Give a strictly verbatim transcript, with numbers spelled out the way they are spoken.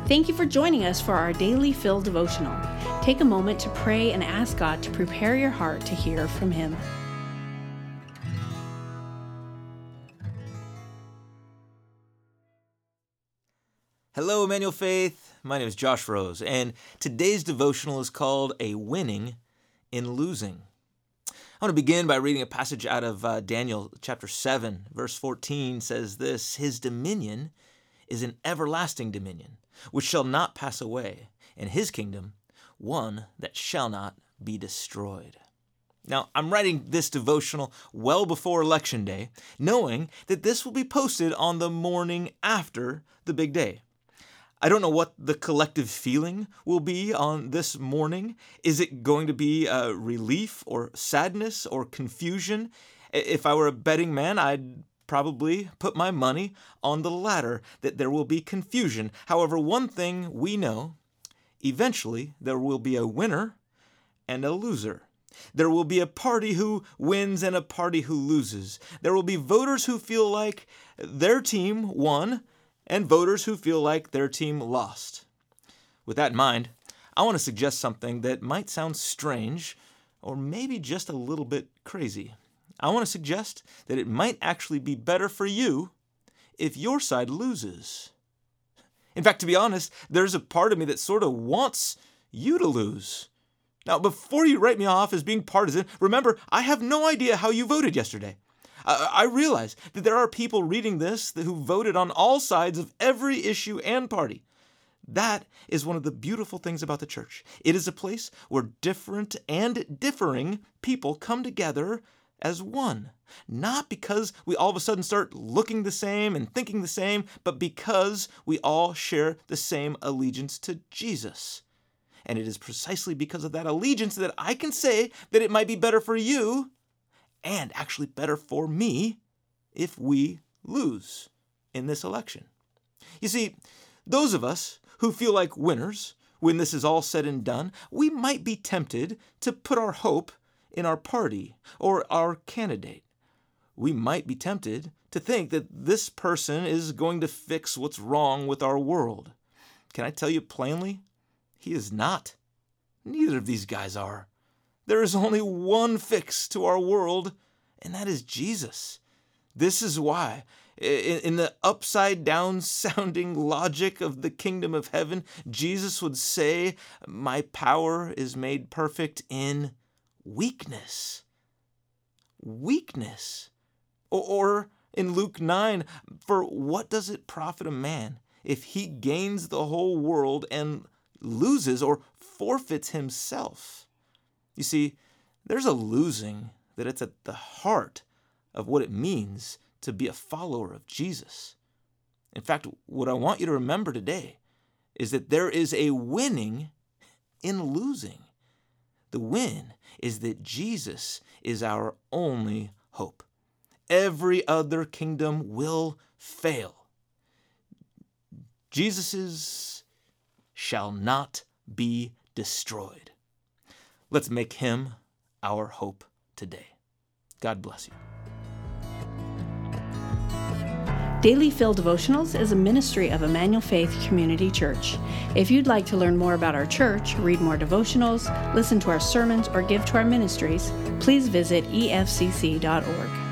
Thank you for joining us for our Daily Fill devotional. Take a moment to pray and ask God to prepare your heart to hear from Him. Hello, Emmanuel Faith. My name is Josh Rose, and today's devotional is called A Winning in Losing. I want to begin by reading a passage out of uh, Daniel chapter seven, verse fourteen says this: His dominion is an everlasting dominion, which shall not pass away, and His kingdom one that shall not be destroyed. Now, I'm writing this devotional well before Election Day, knowing that this will be posted on the morning after the big day. I don't know what the collective feeling will be on this morning. Is it going to be uh, relief or sadness or confusion? If I were a betting man, I'd probably put my money on the latter, that there will be confusion. However, one thing we know, eventually there will be a winner and a loser. There will be a party who wins and a party who loses. There will be voters who feel like their team won and voters who feel like their team lost. With that in mind, I want to suggest something that might sound strange or maybe just a little bit crazy. I want to suggest that it might actually be better for you if your side loses. In fact, to be honest, there's a part of me that sort of wants you to lose. Now, before you write me off as being partisan, remember, I have no idea how you voted yesterday. I realize that there are people reading this who voted on all sides of every issue and party. That is one of the beautiful things about the church. It is a place where different and differing people come together as one. Not because we all of a sudden start looking the same and thinking the same, but because we all share the same allegiance to Jesus. And it is precisely because of that allegiance that I can say that it might be better for you and actually better for me if we lose in this election. You see, those of us who feel like winners when this is all said and done, we might be tempted to put our hope in our party or our candidate. We might be tempted to think that this person is going to fix what's wrong with our world. Can I tell you plainly? He is not. Neither of these guys are. There is only one fix to our world, and that is Jesus. This is why, in the upside-down sounding logic of the kingdom of heaven, Jesus would say, "My power is made perfect in weakness." Weakness. Or in Luke nine, "For what does it profit a man if he gains the whole world and loses or forfeits himself?" You see, there's a losing that it's at the heart of what it means to be a follower of Jesus. In fact, what I want you to remember today is that there is a winning in losing. The win is that Jesus is our only hope. Every other kingdom will fail. Jesus's shall not be destroyed. Let's make Him our hope today. God bless you. Daily Fill Devotionals is a ministry of Emmanuel Faith Community Church. If you'd like to learn more about our church, read more devotionals, listen to our sermons, or give to our ministries, please visit e f c c dot org.